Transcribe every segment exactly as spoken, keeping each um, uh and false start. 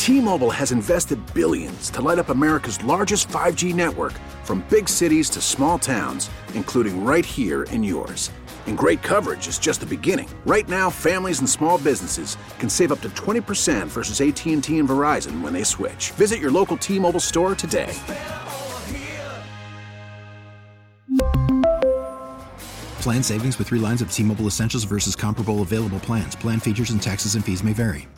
T-Mobile has invested billions to light up America's largest five G network, from big cities to small towns, including right here in yours. And great coverage is just the beginning. Right now, families and small businesses can save up to twenty percent versus A T and T and Verizon when they switch. Visit your local T-Mobile store today. Plan savings with three lines of T-Mobile Essentials versus comparable available plans. Plan features and taxes and fees may vary.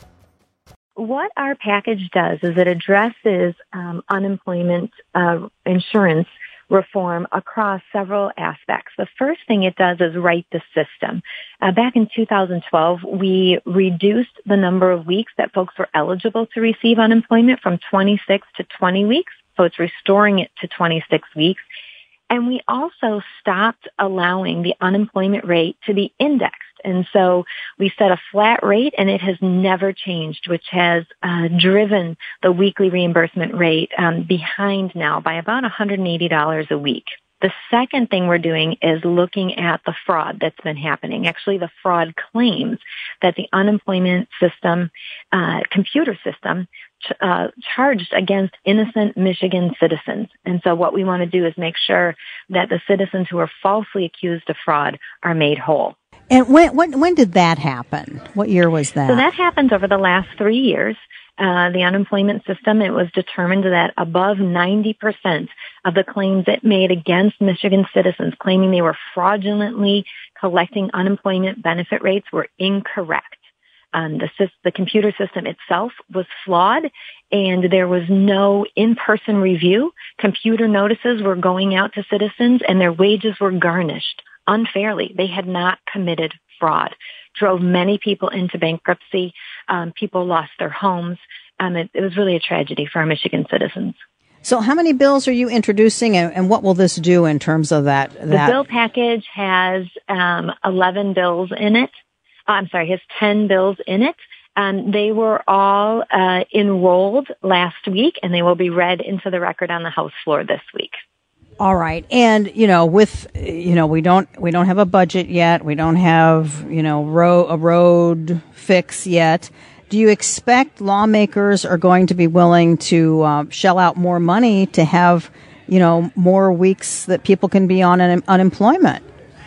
What our package does is it addresses um, unemployment uh, insurance reform across several aspects. The first thing it does is right the system. Uh, back in two thousand twelve, we reduced the number of weeks that folks were eligible to receive unemployment from twenty-six to twenty weeks. So it's restoring it to twenty-six weeks. And we also stopped allowing the unemployment rate to be indexed. And so we set a flat rate, and it has never changed, which has uh, driven the weekly reimbursement rate um, behind now by about one hundred eighty dollars a week. The second thing we're doing is looking at the fraud that's been happening, actually the fraud claims that the unemployment system, uh, computer system, ch- uh, charged against innocent Michigan citizens. And so what we want to do is make sure that the citizens who are falsely accused of fraud are made whole. And when, when, when did that happen? What year was that? So that happened over the last three years. Uh, the unemployment system, it was determined that above ninety percent of the claims it made against Michigan citizens claiming they were fraudulently collecting unemployment benefit rates were incorrect. Um, the, the computer system itself was flawed, and there was no in-person review. Computer notices were going out to citizens, and their wages were garnished unfairly. They had not committed fraud. Drove many people into bankruptcy. Um, people lost their homes. Um, it, it was really a tragedy for our Michigan citizens. So how many bills are you introducing, and, and what will this do in terms of that? that? The bill package has um, eleven bills in it. Oh, I'm sorry, has ten bills in it. Um, they were all uh, enrolled last week, and they will be read into the record on the House floor this week. All right. And, you know, with, you know, we don't, we don't have a budget yet. We don't have, you know, ro- a road fix yet. Do you expect lawmakers are going to be willing to uh, shell out more money to have, you know, more weeks that people can be on un- unemployment?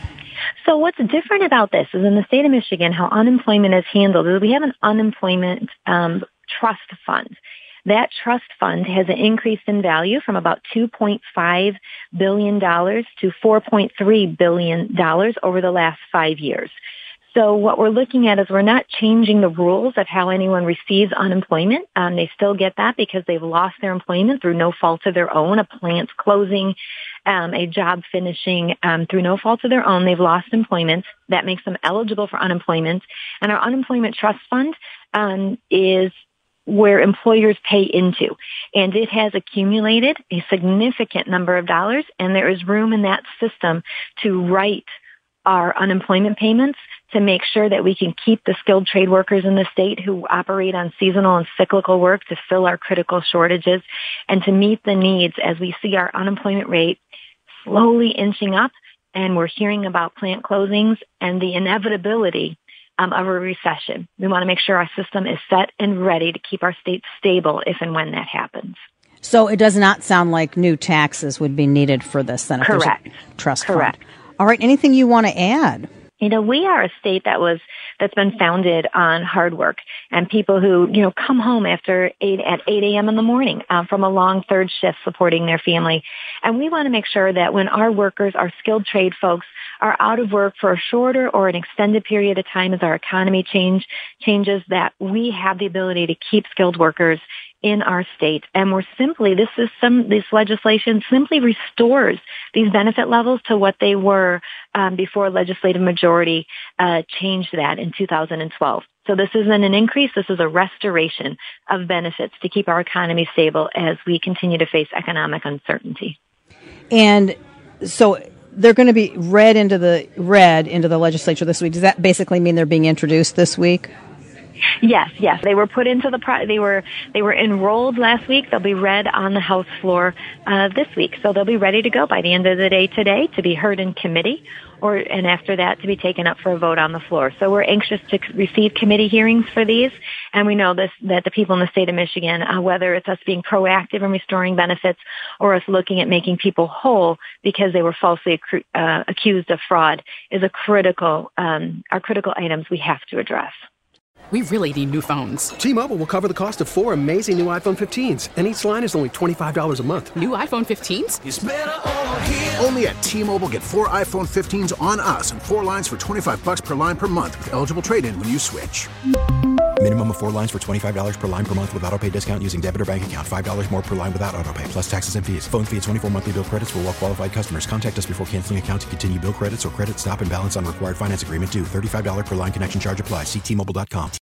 So what's different about this is in the state of Michigan, how unemployment is handled is we have an unemployment um, trust fund. That trust fund has increased in value from about two point five billion dollars to four point three billion dollars over the last five years. So what we're looking at is we're not changing the rules of how anyone receives unemployment. Um, they still get that because they've lost their employment through no fault of their own, a plant closing, um, a job finishing um, through no fault of their own. They've lost employment. That makes them eligible for unemployment. And our unemployment trust fund um, is where employers pay into. And it has accumulated a significant number of dollars, and there is room in that system to write our unemployment payments to make sure that we can keep the skilled trade workers in the state who operate on seasonal and cyclical work to fill our critical shortages and to meet the needs as we see our unemployment rate slowly inching up, and we're hearing about plant closings and the inevitability Um, of a recession. We want to make sure our system is set and ready to keep our state stable if and when that happens. So it does not sound like new taxes would be needed for this, then? If Correct. There's a trust Correct. fund. All right. Anything you want to add? You know, we are a state that was, that's been founded on hard work and people who, you know, come home after eight, at eight a.m. in the morning um, from a long third shift supporting their family. And we want to make sure that when our workers, our skilled trade folks, are out of work for a shorter or an extended period of time as our economy change changes, that we have the ability to keep skilled workers in our state. And we're simply, this is some, this legislation simply restores these benefit levels to what they were um, before a legislative majority uh, changed that in two thousand twelve. So this isn't an increase, this is a restoration of benefits to keep our economy stable as we continue to face economic uncertainty. And so they're going to be read into the read into the legislature this week. Does that basically mean they're being introduced this week? Yes, yes. They were put into the pro- they were they were enrolled last week. They'll be read on the House floor uh, this week, so they'll be ready to go by the end of the day today to be heard in committee or and after that to be taken up for a vote on the floor. So we're anxious to receive committee hearings for these, and we know this that the people in the state of Michigan, uh, whether it's us being proactive in restoring benefits or us looking at making people whole because they were falsely accru- uh, accused of fraud, is a critical um, are critical items we have to address. We really need new phones. T-Mobile will cover the cost of four amazing new iPhone fifteens, and each line is only twenty-five dollars a month. New iPhone fifteens? It's better over here. Only at T-Mobile, get four iPhone fifteens on us and four lines for twenty-five dollars per line per month with eligible trade-in when you switch. Minimum of four lines for twenty-five dollars per line per month with autopay discount using debit or bank account. five dollars more per line without autopay, plus taxes and fees. Phone fee at twenty-four monthly bill credits for well-qualified customers. Contact us before canceling account to continue bill credits or credit stop and balance on required finance agreement due. thirty-five dollars per line connection charge applies. See T Mobile dot com.